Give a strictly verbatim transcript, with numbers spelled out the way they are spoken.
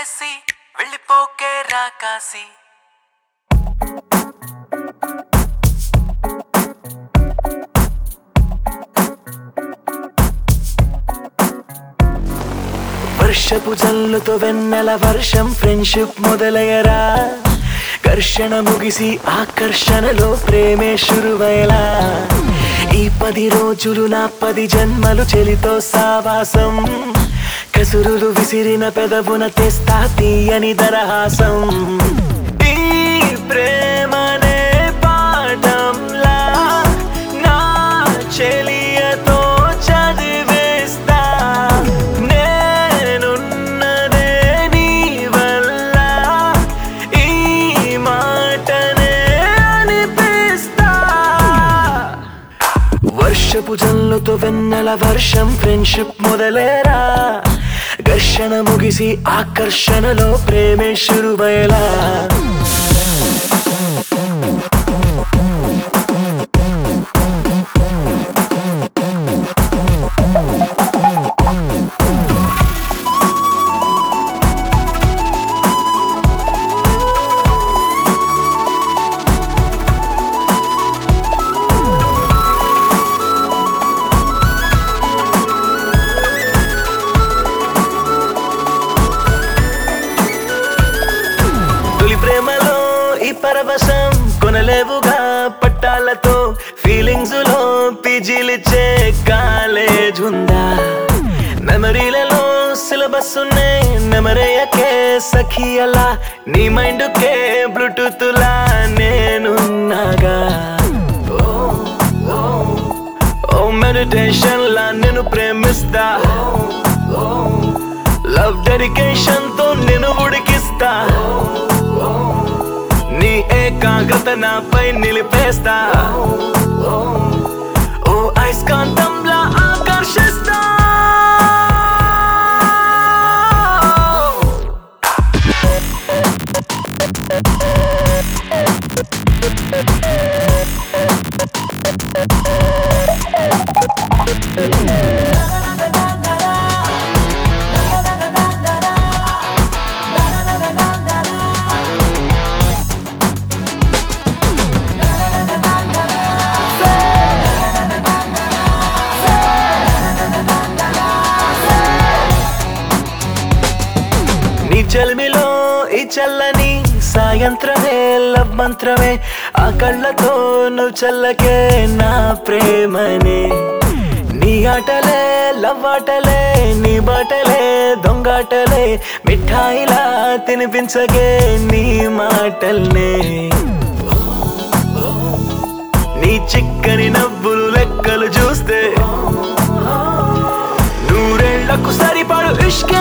వదిలేసి వెళ్ళిపోకే రాకాసి. వర్షపు జల్లుతో వెన్నెల వర్షం ఫ్రెండ్షిప్ మొదలయ్యరా. ఘర్షణ ముగిసి ఆకర్షణలో ప్రేమే శురువైలా. ఈ పది రోజులు నా పది జన్మలు చెలితో సావాసం. కసురులు విసిరిన పెదవున తెస్తా తీయని దరహాసం. ఈ ప్రేమనే పాఠంలా నా చెలియతో చదివేస్తా. నేనున్నదే నీ వల్ల ఈ మాటనే అనిపిస్తా. వర్షపు జల్లుతో వెన్నెల వర్షం ఫ్రెండ్షిప్ మొదలేరా. ఘర్షణ ముగిసి ఆకర్షణలో ప్రేమే శురువైలా. ప్రేమలో ఈ పరవశం కొనలేవుగా పట్టాలతో. ఫీలింగ్స్ లో పీజీలిచ్చే కాలేజ్ ఉందా. మెమరీలలో సిలబస్ ఉన్నే నెమరేయకే సఖీ అలా. నీ మైండ్ కే బ్లూటూత్ లా నేనున్నాగా. ఓ మెడిటేషన్ లా నేను ప్రేమిస్తా. లవ్ డెడికేషన్ తో నేను ఉడికిస్తా. నీ ఏకాగ్రత నాపై నిలిపేస్తా. ఓ అయస్కాంతంలా ఆకర్షిస్తా. నీ చల్మిలో ఈ చల్లని సాయంత్రమే లవ్ మంత్రమే. ఆ కళ్ళతో నువ్వు చల్లకే నా ప్రేమనే. నీ ఆటలే లవ్ ఆటలే నీ బాటలే దొంగాటలే. మిఠాయిలా తినిపించగే నీ మాటల్నే. నీ చిక్కని నవ్వులు లెక్కలు చూస్తే నూరేళ్లకు సరిపడు ఇష్కే